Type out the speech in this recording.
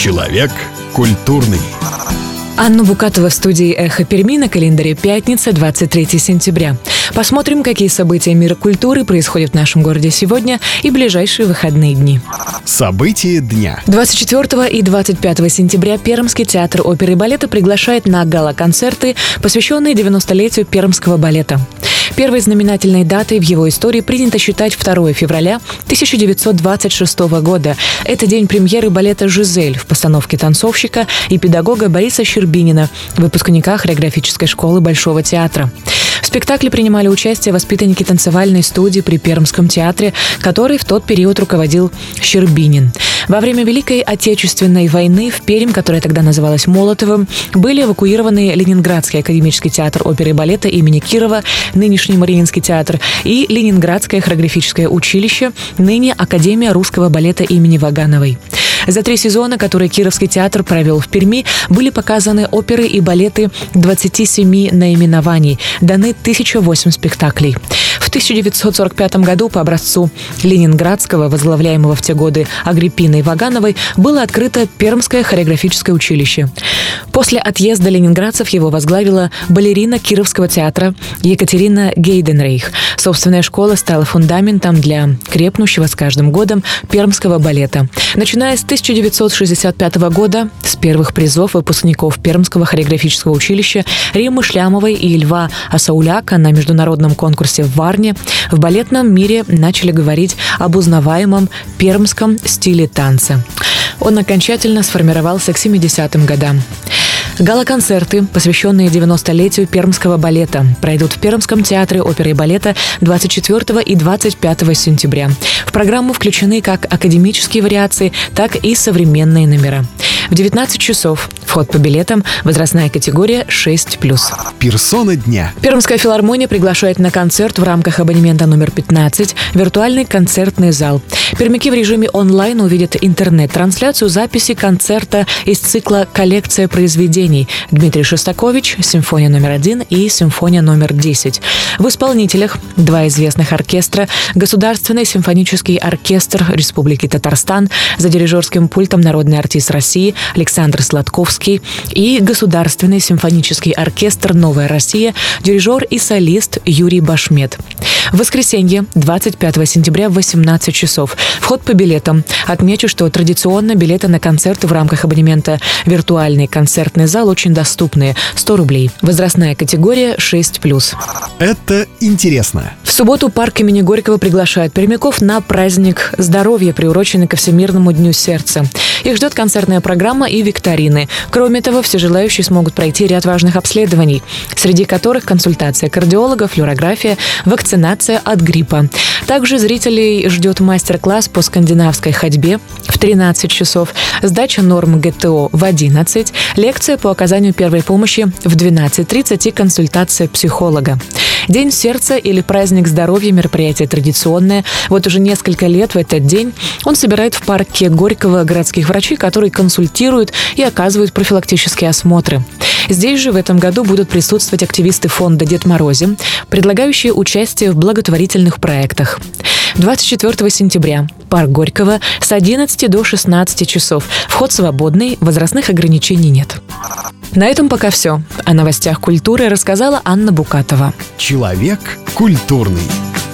Человек культурный. Анна Букатова в студии «Эхо Перми», на календаре пятница, 23 сентября. Посмотрим, какие события мира культуры происходят в нашем городе сегодня и ближайшие выходные дни. События дня. 24 и 25 сентября Пермский театр оперы и балета приглашает на гала-концерты, посвященные 90-летию Пермского балета. Первой знаменательной датой в его истории принято считать 2 февраля 1926 года. Это день премьеры балета «Жизель» в постановке танцовщика и педагога Бориса Щербинина, выпускника хореографической школы Большого театра. В спектакле принимали участие воспитанники танцевальной студии при Пермском театре, который в тот период руководил Щербинин. Во время Великой Отечественной войны в Пермь, которая тогда называлась Молотовым, были эвакуированы Ленинградский академический театр оперы и балета имени Кирова, нынешний Мариинский театр, и Ленинградское хореографическое училище, ныне Академия русского балета имени Вагановой. За 3 сезона, которые Кировский театр провел в Перми, были показаны оперы и балеты 27 наименований, даны 1008 спектаклей. В 1945 году по образцу Ленинградского, возглавляемого в те годы Агриппиной Вагановой, было открыто Пермское хореографическое училище. После отъезда ленинградцев его возглавила балерина Кировского театра Екатерина Гейденрейх. Собственная школа стала фундаментом для крепнущего с каждым годом пермского балета. Начиная с 1965 года, с первых призов выпускников Пермского хореографического училища Риммы Шлямовой и Льва Асауляка на международном конкурсе в Варне, в балетном мире начали говорить об узнаваемом пермском стиле танца. Он окончательно сформировался к 70-м годам. Гала-концерты, посвященные 90-летию Пермского балета, пройдут в Пермском театре оперы и балета 24 и 25 сентября. В программу включены как академические вариации, так и современные номера. В 19 часов вход по билетам, возрастная категория 6+. Персона дня. Пермская филармония приглашает на концерт в рамках абонемента номер 15 виртуальный концертный зал. Пермяки в режиме онлайн увидят интернет-трансляцию записи концерта из цикла «Коллекция произведений» Дмитрий Шостакович, симфония номер 1 и симфония номер 10. В исполнителях 2 известных оркестра: Государственный симфонический оркестр Республики Татарстан, за дирижерским пультом народный артист России Александр Сладковский, и Государственный симфонический оркестр «Новая Россия», дирижер и солист Юрий Башмет. В воскресенье, 25 сентября в 18 часов. Вход по билетам. Отмечу, что традиционно билеты на концерты в рамках абонемента «Виртуальный концертный зал» очень доступные – 100 рублей. Возрастная категория 6+. Это интересно. В субботу парк имени Горького приглашает пермяков на праздник здоровья, приуроченный ко Всемирному дню сердца. Их ждет концертная программа и викторины. Кроме того, все желающие смогут пройти ряд важных обследований, среди которых консультация кардиолога, флюорография, вакцинация от гриппа. Также зрителей ждет мастер-класс по скандинавской ходьбе в 13 часов, сдача норм ГТО в 11, лекция по оказанию первой помощи в 12:30 и консультация психолога. День сердца или праздник здоровья – мероприятие традиционное. Вот уже несколько лет в этот день он собирает в парке Горького городских врачей, которые консультируют и оказывают профилактические осмотры. Здесь же в этом году будут присутствовать активисты фонда «Дед Морозе», предлагающие участие в благотворительных проектах. 24 сентября. Парк Горького с 11 до 16 часов. Вход свободный, возрастных ограничений нет. На этом пока все. О новостях культуры рассказала Анна Букатова. Человек культурный.